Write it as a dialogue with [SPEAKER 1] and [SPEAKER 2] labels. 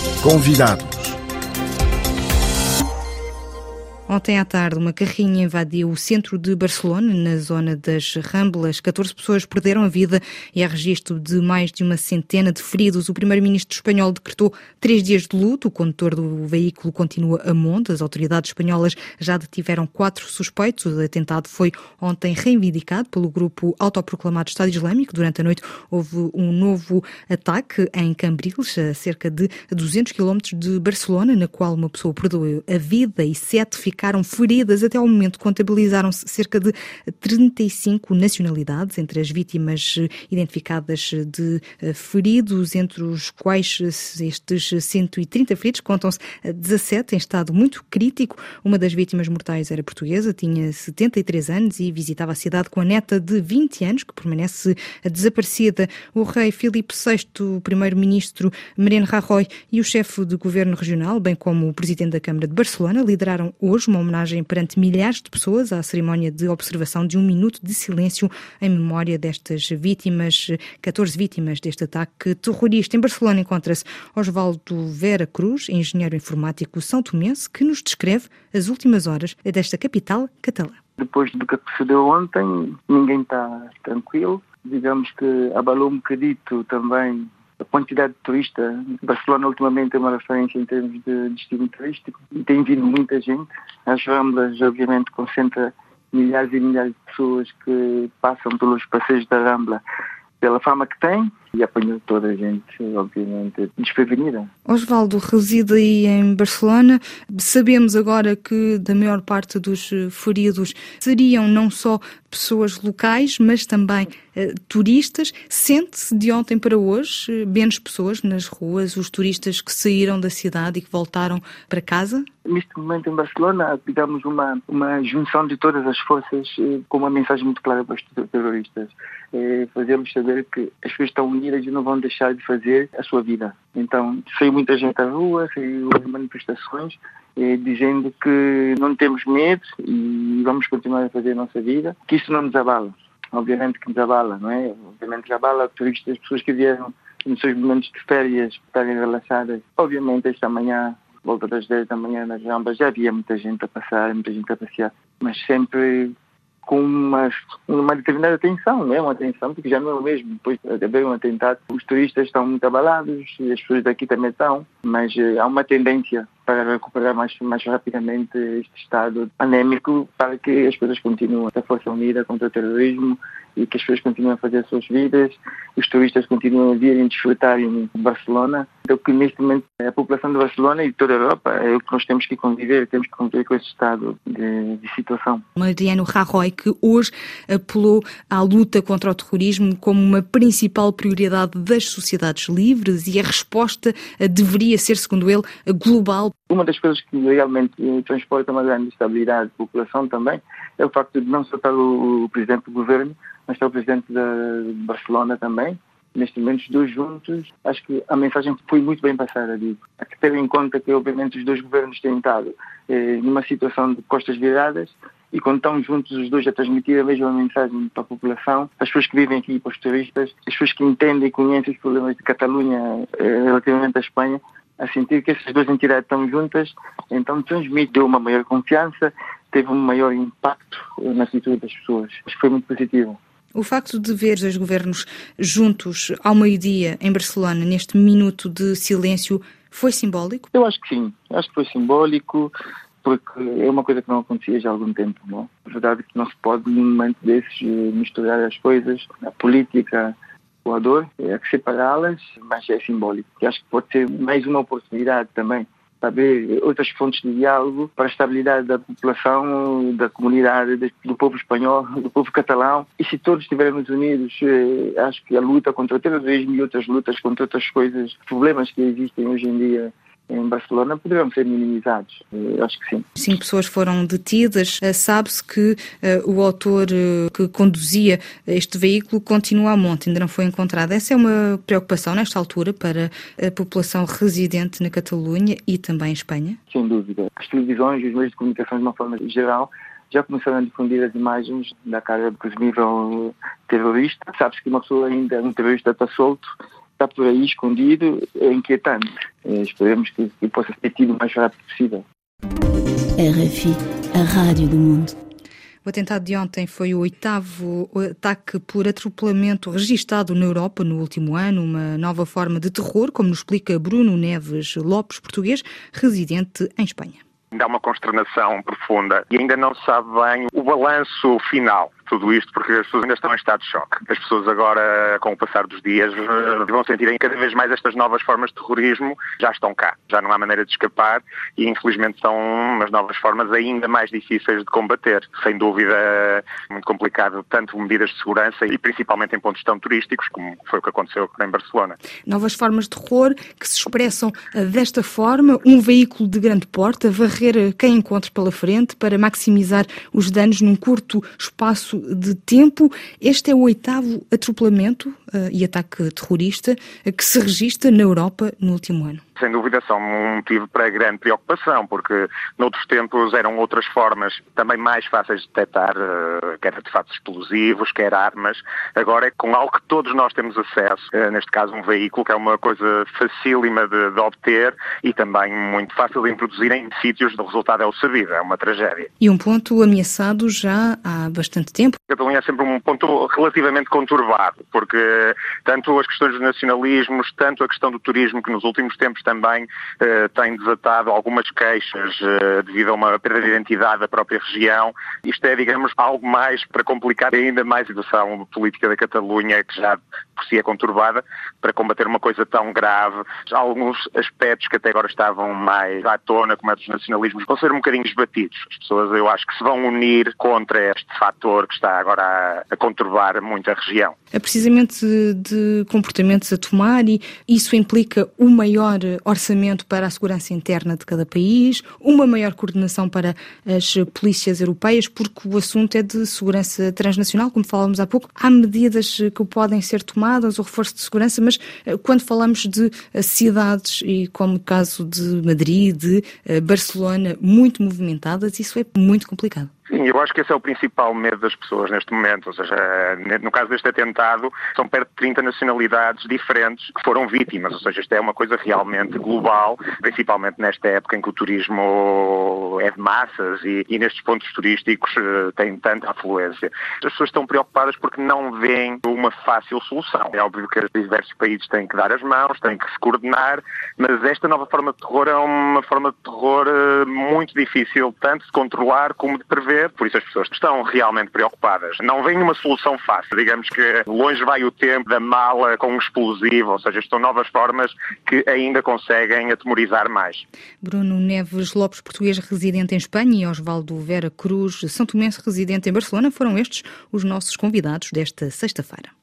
[SPEAKER 1] Convidados.
[SPEAKER 2] Ontem à tarde, uma carrinha invadiu o centro de Barcelona, na zona das Ramblas. 14 pessoas perderam a vida e há registro de mais de uma centena de feridos. O primeiro-ministro espanhol decretou 3 dias de luto. O condutor do veículo continua a monte. As autoridades espanholas já detiveram 4 suspeitos. O atentado foi ontem reivindicado pelo grupo autoproclamado Estado Islâmico. Durante a noite houve um novo ataque em Cambrils, a cerca de 200 km de Barcelona, na qual uma pessoa perdeu a vida e 7 ficaram feridas. Até ao momento contabilizaram-se cerca de 35 nacionalidades, entre as vítimas identificadas de feridos, entre os quais estes 130 feridos, contam-se 17 em estado muito crítico. Uma das vítimas mortais era portuguesa, tinha 73 anos e visitava a cidade com a neta de 20 anos, que permanece desaparecida. O rei Filipe VI, o primeiro-ministro Mariano Rajoy e o chefe de governo regional, bem como o presidente da Câmara de Barcelona, lideraram hoje uma homenagem perante milhares de pessoas à cerimónia de observação de 1 minuto de silêncio em memória destas vítimas, 14 vítimas deste ataque terrorista. Em Barcelona encontra-se Osvaldo Vera Cruz, engenheiro informático são-tomense, que nos descreve as últimas horas desta capital catalã.
[SPEAKER 3] Depois do que sucedeu ontem, ninguém está tranquilo. Digamos que abalou um bocadito também a quantidade de turistas. Barcelona ultimamente é uma referência em termos de destino turístico e tem vindo muita gente. As Ramblas, obviamente, concentra milhares e milhares de pessoas que passam pelos passeios da Rambla pela fama que tem e apanhou toda a gente, obviamente, desprevenida.
[SPEAKER 2] Osvaldo reside aí em Barcelona. Sabemos agora que da maior parte dos feridos seriam não só pessoas locais, mas também turistas. Sente-se de ontem para hoje menos pessoas nas ruas, os turistas que saíram da cidade e que voltaram para casa?
[SPEAKER 3] Neste momento em Barcelona, digamos, uma junção de todas as forças com uma mensagem muito clara para os terroristas. Fazê-los saber que as pessoas estão unidas e não vão deixar de fazer a sua vida. Então, saiu muita gente à rua, saiu as manifestações, dizendo que não temos medo e vamos continuar a fazer a nossa vida, que isso não nos abala. Obviamente que nos abala, não é? Obviamente que abala turistas, pessoas que vieram nos seus momentos de férias, estarem relaxadas. Obviamente, esta manhã, volta das 10 da manhã nas Ramblas, já havia muita gente a passar, muita gente a passear, mas sempre com uma determinada atenção, não é? Uma atenção, porque já não é o mesmo. Depois de haver um atentado, os turistas estão muito abalados, e as pessoas daqui também estão, mas há uma tendência para recuperar mais rapidamente este estado anémico, para que as pessoas continuem a força unida contra o terrorismo e que as pessoas continuem a fazer as suas vidas, os turistas continuem a vir e desfrutar em Barcelona. Então, que neste momento a população de Barcelona e de toda a Europa é o que nós temos que conviver com esse estado de situação.
[SPEAKER 2] Mariano Rajoy, que hoje apelou à luta contra o terrorismo como uma principal prioridade das sociedades livres e a resposta deveria ser, segundo ele, global.
[SPEAKER 3] Uma das coisas que realmente transporta uma grande estabilidade da população também é o facto de não só estar o presidente do governo, mas está o presidente de Barcelona também. Neste momento, os dois juntos, acho que a mensagem foi muito bem passada, digo. Há que ter em conta que, obviamente, os dois governos têm estado numa situação de costas viradas e quando estão juntos os dois a transmitir a mesma mensagem para a população, as pessoas que vivem aqui, para os turistas, as pessoas que entendem e conhecem os problemas de Catalunha relativamente à Espanha, a sentir que essas duas entidades estão juntas, então transmitiu uma maior confiança, teve um maior impacto na atitude das pessoas. Acho que foi muito positivo.
[SPEAKER 2] O facto de ver os dois governos juntos ao meio-dia em Barcelona, neste minuto de silêncio, foi simbólico?
[SPEAKER 3] Eu acho que sim. Acho que foi simbólico, porque é uma coisa que não acontecia já há algum tempo. Não? A verdade é que não se pode, num momento desses, misturar as coisas, a política com a dor, é que separá-las, mas é simbólico. Eu acho que pode ser mais uma oportunidade também para ver outras fontes de diálogo para a estabilidade da população, da comunidade, do povo espanhol, do povo catalão. E se todos estivermos unidos, acho que a luta contra o terrorismo e outras lutas contra outras coisas, problemas que existem hoje em dia em Barcelona, poderão ser minimizados. Acho que sim.
[SPEAKER 2] 5 pessoas foram detidas. Sabe-se que o autor que conduzia este veículo continua a monte, ainda não foi encontrado. Essa é uma preocupação nesta altura para a população residente na Catalunha e também em Espanha?
[SPEAKER 3] Sem dúvida. As televisões e os meios de comunicação, de uma forma geral, já começaram a difundir as imagens da cara do presumível terrorista. Sabe-se que uma pessoa ainda, um terrorista, está solto está por aí escondido, é inquietante. Esperemos que possa ser tido o mais rápido possível.
[SPEAKER 1] RFI, a Rádio do Mundo.
[SPEAKER 2] O atentado de ontem foi o 8º ataque por atropelamento registado na Europa no último ano, uma nova forma de terror, como nos explica Bruno Neves Lopes, português, residente em Espanha.
[SPEAKER 4] Ainda há uma consternação profunda e ainda não se sabe bem o balanço final de tudo isto, porque as pessoas ainda estão em estado de choque. As pessoas agora, com o passar dos dias, vão sentirem cada vez mais estas novas formas de terrorismo já estão cá. Já não há maneira de escapar e, infelizmente, são umas novas formas ainda mais difíceis de combater. Sem dúvida, muito complicado, tanto medidas de segurança e principalmente em pontos tão turísticos, como foi o que aconteceu em Barcelona.
[SPEAKER 2] Novas formas de terror que se expressam desta forma, um veículo de grande porte a varrer quem encontre pela frente para maximizar os danos num curto espaço de tempo. Este é o 8º atropelamento e ataque terrorista que se registra na Europa no último ano.
[SPEAKER 4] Sem dúvida são um motivo para grande preocupação, porque noutros tempos eram outras formas também mais fáceis de detectar, quer artefatos explosivos, quer armas. Agora é com algo que todos nós temos acesso, neste caso um veículo, que é uma coisa facílima de obter e também muito fácil de introduzir em sítios. O resultado é o sabido, é uma tragédia.
[SPEAKER 2] E um ponto ameaçado já há bastante tempo.
[SPEAKER 4] A Catalunha é sempre um ponto relativamente conturbado, porque tanto as questões dos nacionalismos, tanto a questão do turismo, que nos últimos tempos também tem desatado algumas queixas devido a uma perda de identidade da própria região. Isto é, digamos, algo mais para complicar ainda mais a situação política da Catalunha, que já por si é conturbada, para combater uma coisa tão grave. Alguns aspectos que até agora estavam mais à tona, como é dos nacionalismos, vão ser um bocadinho esbatidos. As pessoas, eu acho que se vão unir contra este fator que está agora a conturbar muito a região.
[SPEAKER 2] É precisamente de comportamentos a tomar e isso implica o maior orçamento para a segurança interna de cada país, uma maior coordenação para as polícias europeias, porque o assunto é de segurança transnacional, como falávamos há pouco. Há medidas que podem ser tomadas, o reforço de segurança, mas quando falamos de cidades, e como o caso de Madrid, de Barcelona, muito movimentadas, isso é muito complicado.
[SPEAKER 4] Sim, eu acho que esse é o principal medo das pessoas neste momento, ou seja, no caso deste atentado, são perto de 30 nacionalidades diferentes que foram vítimas, ou seja, isto é uma coisa realmente global, principalmente nesta época em que o turismo é de massas e nestes pontos turísticos tem tanta afluência. As pessoas estão preocupadas porque não veem uma fácil solução. É óbvio que os diversos países têm que dar as mãos, têm que se coordenar, mas esta nova forma de terror é uma forma de terror muito difícil, tanto de controlar como de prever. Por isso as pessoas estão realmente preocupadas. Não vem uma solução fácil. Digamos que longe vai o tempo da mala com um explosivo, ou seja, estão novas formas que ainda conseguem atemorizar mais.
[SPEAKER 2] Bruno Neves Lopes, português residente em Espanha, e Osvaldo Vera Cruz, santomense residente em Barcelona, foram estes os nossos convidados desta sexta-feira.